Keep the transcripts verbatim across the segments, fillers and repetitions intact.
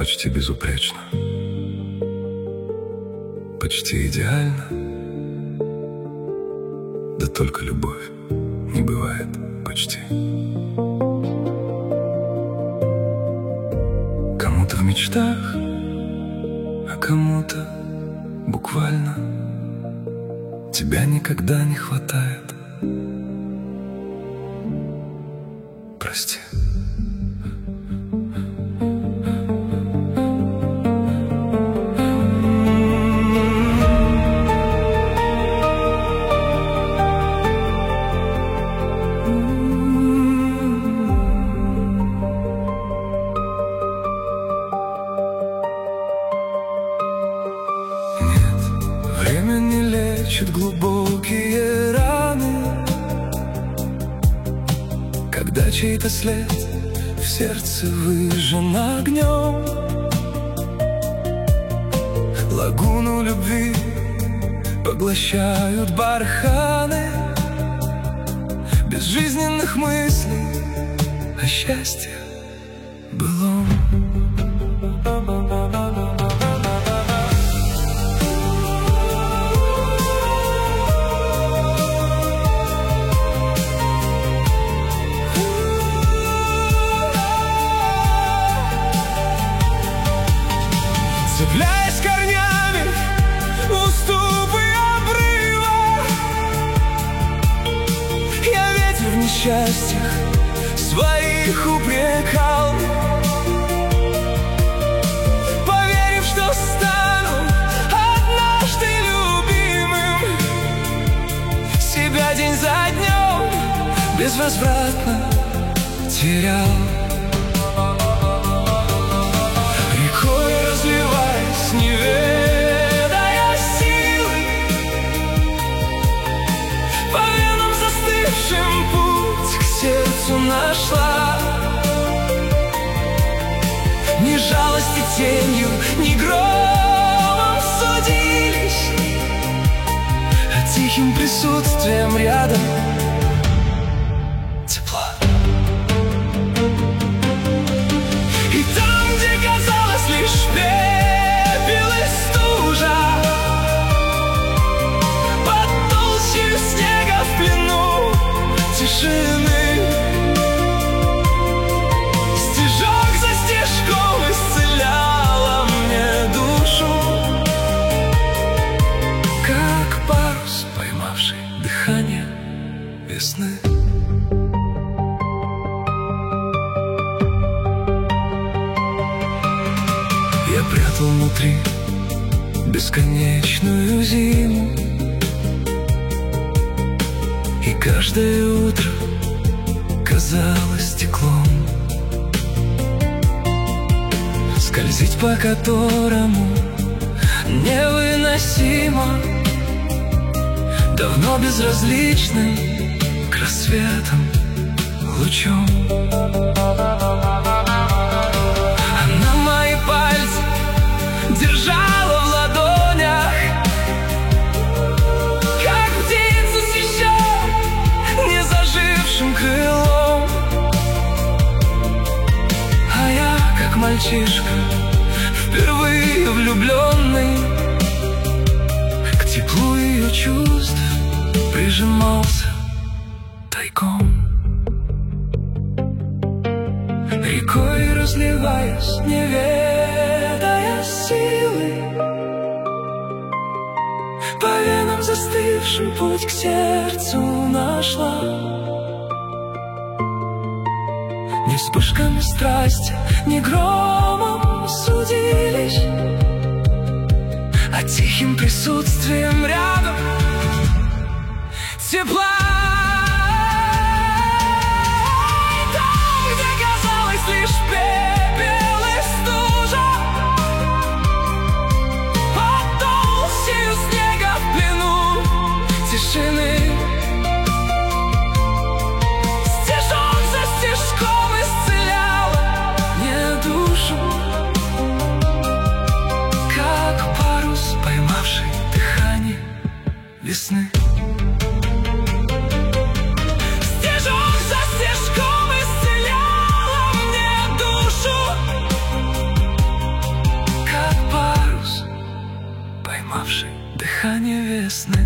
почти безупречно, почти идеально. Да только любовь не бывает почти. Кому-то в мечтах, а кому-то буквально тебя никогда не хватает. Прости. Время не лечит глубокие раны, когда чей-то след в сердце выжжен огнем. Лагуну любви поглощают барханы безжизненных мыслей о счастье былом. Цепляясь корнями уступы обрыва, я ветер в несчастьях своих упрекал, поверив, что стану однажды любимым. Себя день за днем безвозвратно терял. Рекой разливаясь, не ведая силы, по венам застывшим путь к сердцу нашла. Ни жалости тенью, ни громом судились, а тихим присутствием рядом тепла. И там, где казалось лишь пепел и стужа, под толщей снега в плену тишины, стежок за стежком исцеляла мне душу, как парус, поймавший дыхание весны. Я прятал внутри бесконечную зиму, и каждое утро казалось стеклом, скользить по которому невыносимо, давно безразличным к рассветам лучом. Она мои пальцы держала в ладонях, как птицу с еще не зажившим крылом. А я, как мальчишка, впервые влюбленный, к теплу ее чувств прижимался тайком. Рекой разливаясь, не ведая силы, по венам застывшим путь к сердцу нашла. Ни вспышками страсти, ни громом судились, а тихим присутствием рядом тепла. Лишь пепел и стужа, под толщею снега в плену тишины, стежок за стежком исцеляла мне душу, как парус, поймавший дыхание весны. Стежок за стежком исцеляла мне душу, уставший, дыхание весны.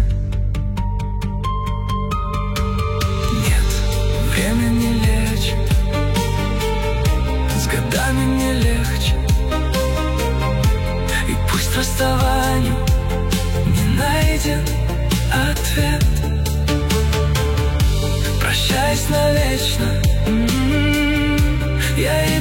Нет, время не лечит, с годами не легче. И пусть расставанию не найден ответ, прощаясь навечно, м-м-м, я и